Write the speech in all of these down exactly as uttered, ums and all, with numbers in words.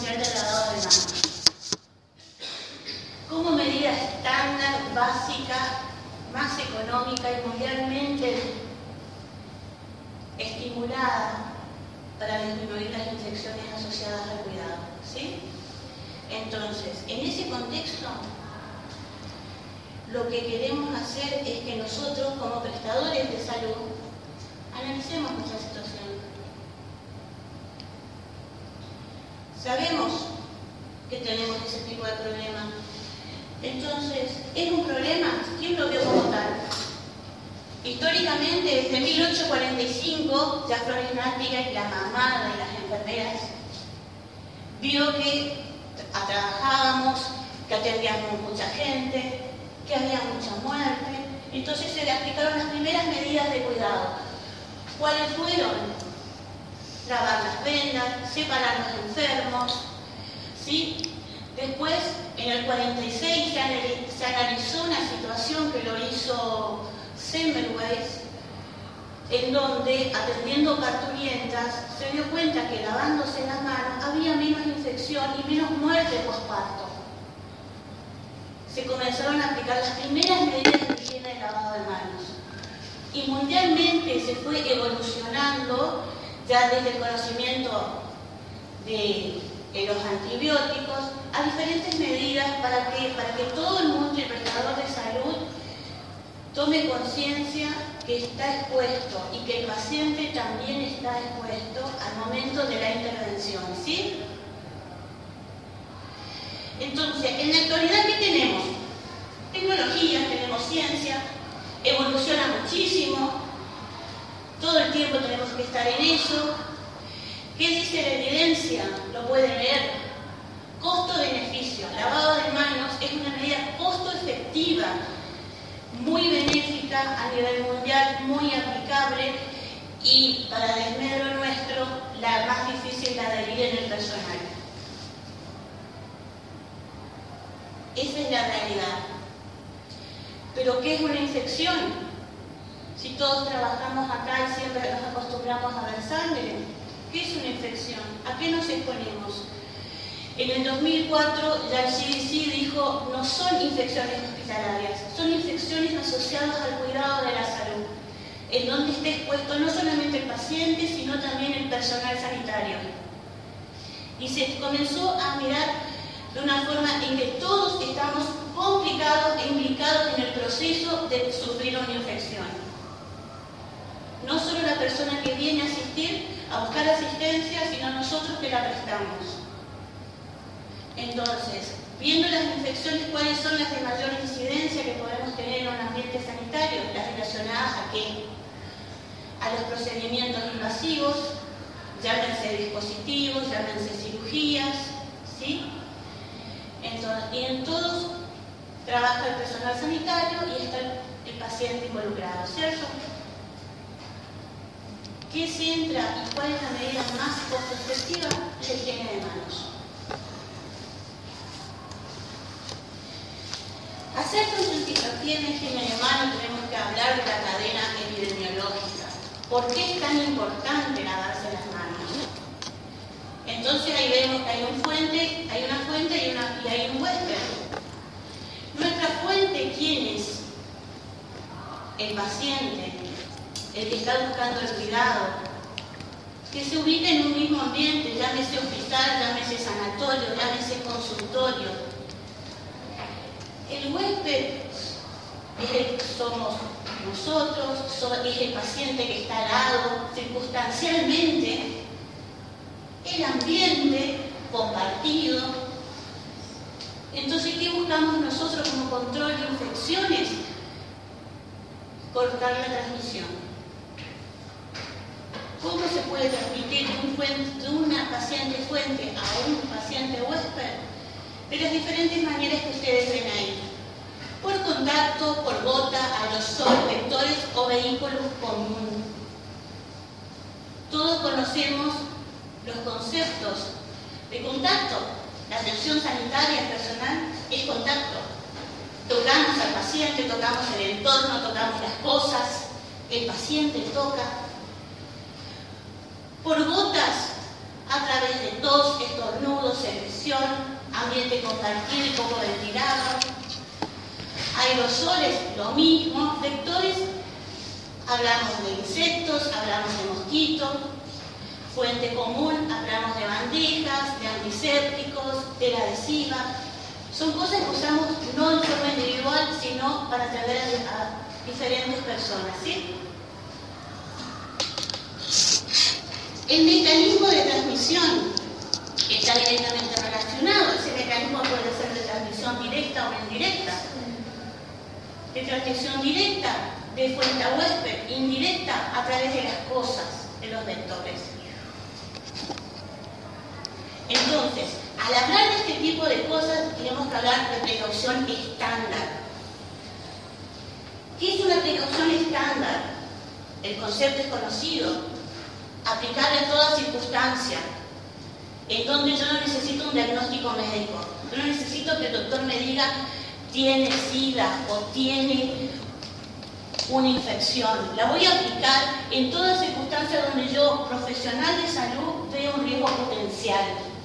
nivel de lavado de manos. Como medida estándar, básica, más económica y mundialmente estimulada para disminuir las infecciones asociadas al cuidado, ¿sí? Entonces, en ese contexto, lo que queremos hacer es que nosotros, como prestadores de salud, analicemos nuestra situación. Sabemos que tenemos ese tipo de problema. Entonces, ¿es un problema? ¿Quién lo vio como tal? Históricamente, desde mil ochocientos cuarenta y cinco, ya Flores Nástiga, la mamá de las enfermeras, vio que trabajábamos, que atendíamos mucha gente, que había mucha muerte. Entonces se le aplicaron las primeras medidas de cuidado. ¿Cuáles fueron? Lavar las vendas, separar los enfermos, ¿sí? Después, en el cuarenta y seis, se, anal se analizó una situación que lo hizo Semmelweis, en donde, atendiendo parturientas, se dio cuenta que lavándose las manos había menos infección y menos muerte posparto. Se comenzaron a aplicar las primeras medidas de higiene de lavado de manos. Y mundialmente se fue evolucionando, ya desde el conocimiento de, de los antibióticos, a diferentes medidas para que, para que todo el mundo y el prestador de salud tome conciencia que está expuesto y que el paciente también está expuesto al momento de la intervención, ¿sí? Entonces, en la actualidad, ¿qué tenemos? Tecnología, tenemos ciencia, evoluciona muchísimo, todo el tiempo tenemos que estar en eso. ¿Qué dice la evidencia? Lo pueden leer. Costo-beneficio. Lavado de manos es una medida costo-efectiva, muy benéfica a nivel mundial, muy aplicable y para desmedro nuestro, la más difícil de adherir en el personal. Esa es la realidad. ¿Pero qué es una infección? Si todos trabajamos acá y siempre nos acostumbramos a ver sangre, ¿qué es una infección? ¿A qué nos exponemos? En el dos mil cuatro ya el C D C dijo, no son infecciones hospitalarias, son infecciones asociadas al cuidado de la salud, en donde esté expuesto no solamente el paciente, sino también el personal sanitario. Y se comenzó a mirar de una forma en que todos estamos complicados e implicados en el proceso de sufrir una infección. No solo la persona que viene a asistir, a buscar asistencia, sino nosotros que la prestamos. Entonces, viendo las infecciones, ¿cuáles son las de mayor incidencia que podemos tener en un ambiente sanitario? Las relacionadas a qué? A los procedimientos invasivos, llámense dispositivos, llámense cirugías, ¿sí? Entonces, y en todos trabaja el personal sanitario y está el, el paciente involucrado, ¿cierto? ¿Qué se entra y cuál es la medida más costo efectiva? La higiene de manos. Hacer hincapié en higiene de manos, tenemos que hablar de la cadena epidemiológica. ¿Por qué es tan importante lavarse las manos? Entonces ahí vemos que hay un fuente, hay una fuente y, una, y hay un huésped. Nuestra fuente, ¿quién es? El paciente, el que está buscando el cuidado, que se ubica en un mismo ambiente, llámese hospital, llámese sanatorio, llámese consultorio. El huésped es el que somos nosotros, es el paciente que está al lado, circunstancialmente, el ambiente compartido. Entonces, ¿qué buscamos nosotros como control de infecciones? Cortar la transmisión. ¿Cómo se puede transmitir de, un fuente, de una paciente fuente a un paciente huésped? De las diferentes maneras que ustedes ven ahí. Por contacto, por gota, aerosol, vectores o vehículos comunes. Todos conocemos los conceptos de contacto. La atención sanitaria personal es contacto. Tocamos al paciente, tocamos el entorno, tocamos las cosas, el paciente toca. Por gotas, a través de tos, estornudos, ambiente compartido y poco ventilado. Aerosoles, lo mismo. Vectores, hablamos de insectos, hablamos de mosquitos. Fuente común, hablamos de bandejas, de antisépticos, tela adhesiva. Son cosas que usamos no en forma individual, sino para atender a diferentes personas, ¿sí? El mecanismo de transmisión está directamente relacionado. Ese mecanismo puede ser de transmisión directa o indirecta. De transmisión directa, de fuente a huésped, indirecta, a través de las cosas, de los vectores. Entonces, al hablar de este tipo de cosas, tenemos que hablar de precaución estándar. ¿Qué es una precaución estándar? El concepto es conocido, aplicable a toda circunstancia, en donde yo no necesito un diagnóstico médico. Yo no necesito que el doctor me diga tiene SIDA o tiene una infección. La voy a aplicar en toda circunstancia donde yo, profesional de salud, veo un riesgo potencial.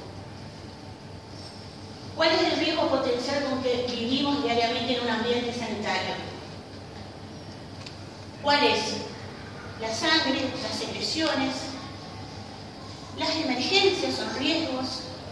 ¿Cuál es el riesgo potencial con que vivimos diariamente en un ambiente sanitario? ¿Cuál es? La sangre, las secreciones, las emergencias son riesgos,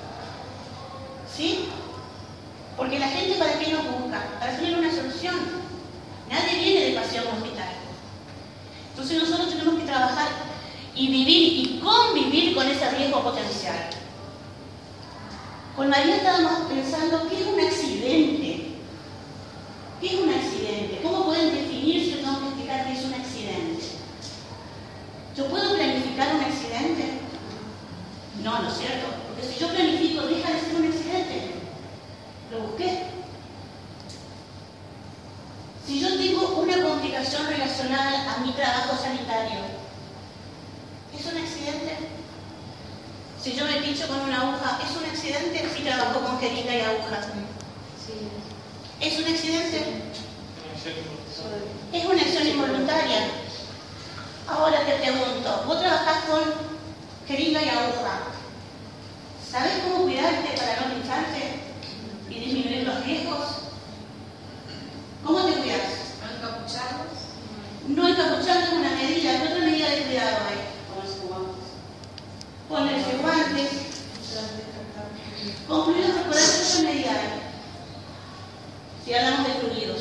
¿sí? Porque la gente, ¿para qué nos busca? Para tener una solución. Nadie viene de paseo a un hospital. Entonces nosotros tenemos que trabajar y vivir y convivir con ese riesgo potencial. Con María estábamos pensando, ¿qué es un accidente? ¿Qué es un accidente? ¿Cómo pueden definir si yo tengo que explicar qué es un accidente? ¿Yo puedo planificar un accidente? No, ¿no es cierto? Porque si yo planifico, deja de ser un accidente. Lo busqué. Si yo tengo una complicación relacionada a mi trabajo sanitario, ¿es un accidente? Si yo me pincho con una aguja, ¿es un accidente? Si trabajo con jeringa y aguja. Sí. ¿Es un accidente? Es una acción involuntaria. Ahora te pregunto, vos trabajás con jeringa y aguja. ¿Sabes cómo cuidarte para no pincharte y disminuir los riesgos? ¿Cómo te cuidas? ¿No encapuchados? No encapuchando es una medida. ¿Qué otra medida de cuidado hay? Ponerse guantes. Concluidos recordar que otra medida hay. Si hablamos de fluidos.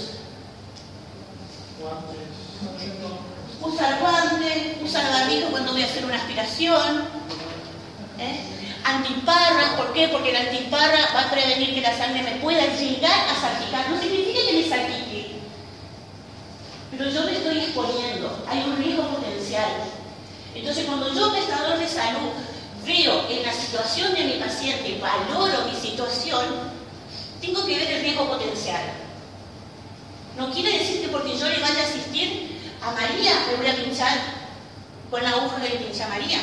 Usar guantes, usar barbijo cuando voy a hacer una aspiración. ¿Eh? Antiparras, ¿por qué? Porque la antiparra va a prevenir que la sangre me pueda llegar a salpicar. No significa que me salpique, pero yo me estoy exponiendo. Hay un riesgo potencial. Entonces, cuando yo, prestador de salud, veo en la situación de mi paciente, valoro mi situación, tengo que ver el riesgo potencial. No quiere decir que porque yo le vaya a asistir a María, me voy a pinchar con la aguja que le pincha a María.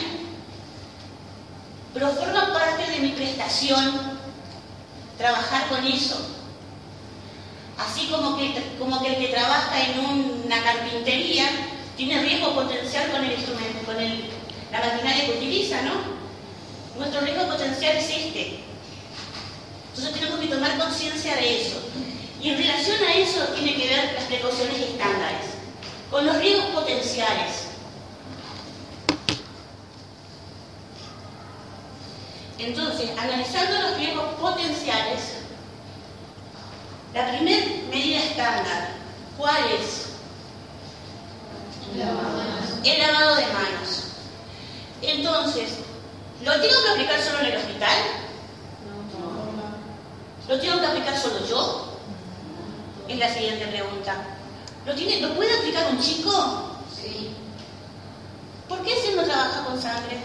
Pero forma parte de mi prestación trabajar con eso. Así como que, como que el que trabaja en una carpintería tiene riesgo potencial con el instrumento, con el, la maquinaria que utiliza, ¿no? Nuestro riesgo potencial es este. Entonces tenemos que tomar conciencia de eso. Y en relación a eso tiene que ver las precauciones estándares, con los riesgos potenciales. Entonces, analizando los riesgos potenciales, la primera medida estándar, ¿cuál es? El lavado de manos. El lavado de manos. Entonces, ¿lo tengo que aplicar solo en el hospital? No. ¿Lo tengo que aplicar solo yo? Es la siguiente pregunta. ¿Lo, tiene, ¿Lo puede aplicar un chico? Sí. ¿Por qué si no trabaja con sangre?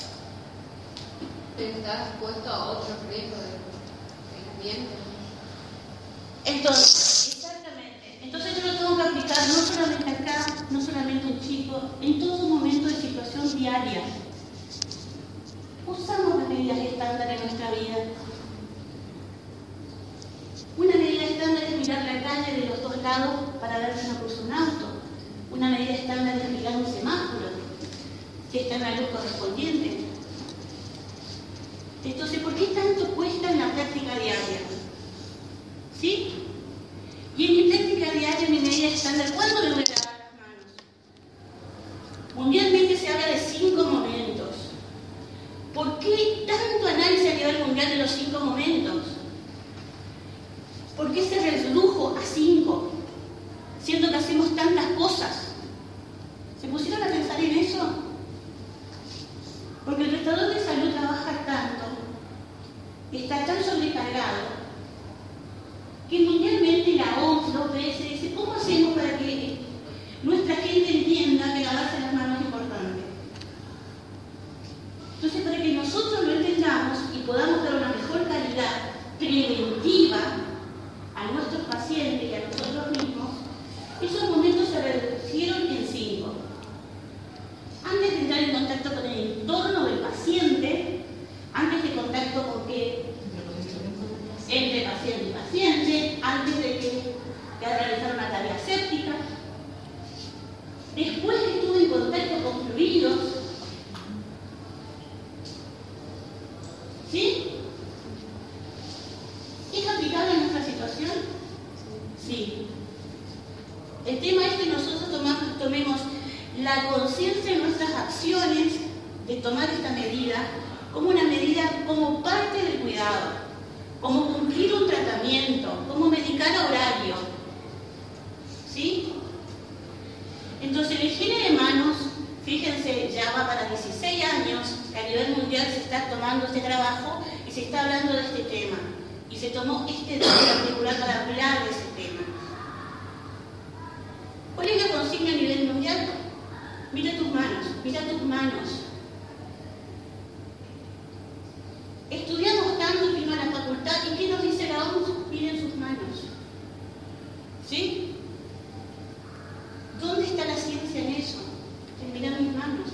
Está expuesto a otros riesgos del ambiente. Entonces, exactamente. Entonces yo lo tengo que aplicar no solamente acá, no solamente un chico, en todo momento de situación diaria. Usamos las medidas estándar en nuestra vida. Una medida estándar es mirar la calle de los dos lados para ver si no cruza un auto. Una medida estándar es mirar un semáforo, si está en la luz correspondiente. Entonces, ¿por qué tanto cuesta en la práctica diaria? ¿Sí? Y en mi práctica diaria, en mi medida estándar, ¿cuándo me voy a lavar las manos? Mundialmente se habla de cinco momentos. ¿Por qué tanto análisis a nivel mundial de los cinco momentos? ¿Por qué se redujo a cinco? Siendo que hacemos tantas cosas. ¿Se pusieron a pensar en eso? Porque el prestador de salud trabaja tanto, está tan sobrecargado, que mundialmente la O M S, la O P S, dice, ¿cómo hacemos para que nuestra gente entienda que lavarse las manos es importante? Entonces, para que nosotros lo entendamos y podamos dar una mejor calidad preventiva a nuestros pacientes y a nosotros mismos, esos momentos se redujeron en cinco. Antes de entrar en contacto con el entorno del paciente, antes de contacto con qué, entre paciente y paciente, antes de que, de realizar una tarea séptica, después que estuve en contacto con fluidos, ¿sí? ¿Es aplicable en nuestra situación? Sí. El tema es que nosotros tomamos, tomemos la conciencia de nuestras acciones de tomar esta medida como una medida, como parte del cuidado, como cumplir un tratamiento, como medicar a horario. ¿Sí? Entonces, la higiene de manos, fíjense, ya va para dieciséis años, que a nivel mundial se está tomando este trabajo y se está hablando de este tema. Y se tomó este día en particular para hablar de ese tema. ¿Cuál es la consigna a nivel mundial? Mira tus manos, mira tus manos. Estudiamos tanto y vino a la facultad, ¿y qué nos dice la O M S? Miren sus manos. ¿Sí? ¿Dónde está la ciencia en eso? En mirar mis manos.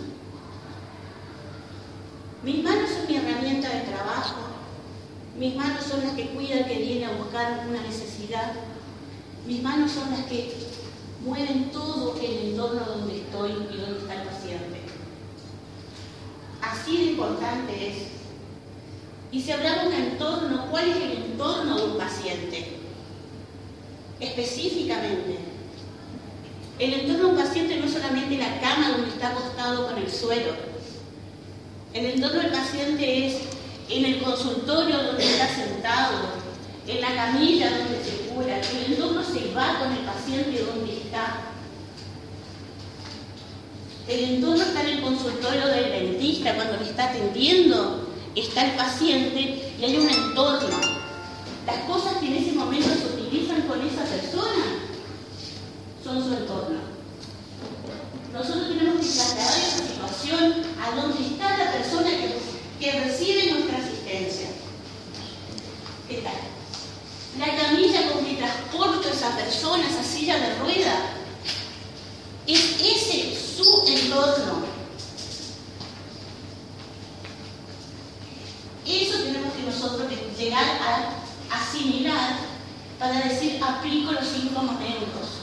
Mis manos son mi herramienta de trabajo. Mis manos son las que cuidan que viene a buscar una necesidad. Mis manos son las que mueven todo el entorno donde estoy y donde está el paciente. Así de importante es. Y si hablamos de entorno, ¿cuál es el entorno de un paciente? Específicamente, el entorno de un paciente no es solamente la cama donde está acostado con el suelo. El entorno del paciente es en el consultorio donde está sentado, en la camilla donde se cura. El entorno se va con el paciente donde está. El entorno está en el consultorio del dentista cuando le está atendiendo. Está el paciente y hay un entorno. Las cosas que en ese momento se utilizan con esa persona son su entorno. Nosotros tenemos que trasladar esa situación a donde está la persona que, que recibe nuestra asistencia. ¿Qué tal? La camilla con que transporto a esa persona, esa silla de rueda, es ese su entorno. Eso tenemos que nosotros llegar a asimilar para decir, aplico los cinco momentos.